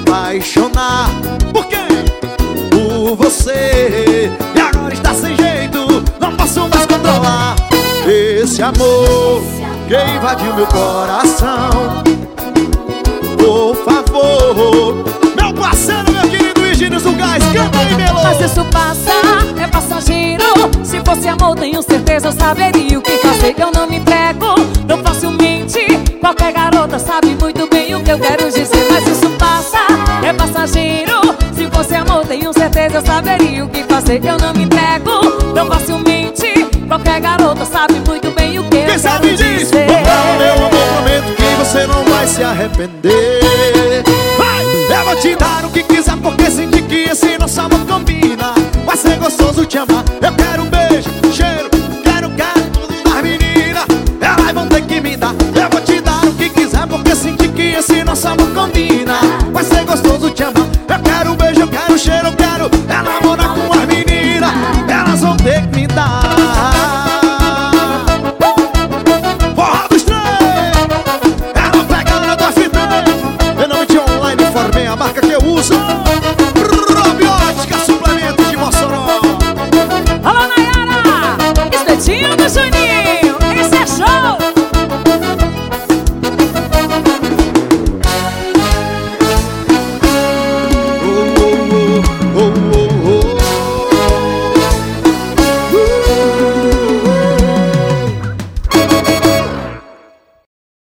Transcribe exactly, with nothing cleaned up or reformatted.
apaixonar. Por quê? Por você. E agora está sem jeito, não posso mais controlar esse amor que invadiu meu coração. Por favor, meu parceiro, meu querido Higínios do Gás, canta aí, Melô. Mas isso passa, é passageiro. Se fosse amor, tenho certeza eu saberia o que fazer. Eu não me entrego tão facilmente. Qualquer garota sabe muito bem o que eu quero dizer. Mas isso passa, é passageiro. Se fosse amor, tenho certeza eu saberia o que fazer. Eu não me entrego tão facilmente. Qualquer garota sabe muito bem o que eu Quem quero sabe diz, dizer. oh, meu amor, prometo que você não vai se arrepender. Vai, eu vou te dar o que quiser, porque senti que esse nosso amor combina. Vai ser gostoso te amar. Eu quero um beijo, cheiro, quero, quero tudo das meninas. Elas vão ter que me dar. Eu vou te dar o que quiser, porque senti que esse nosso amor combina.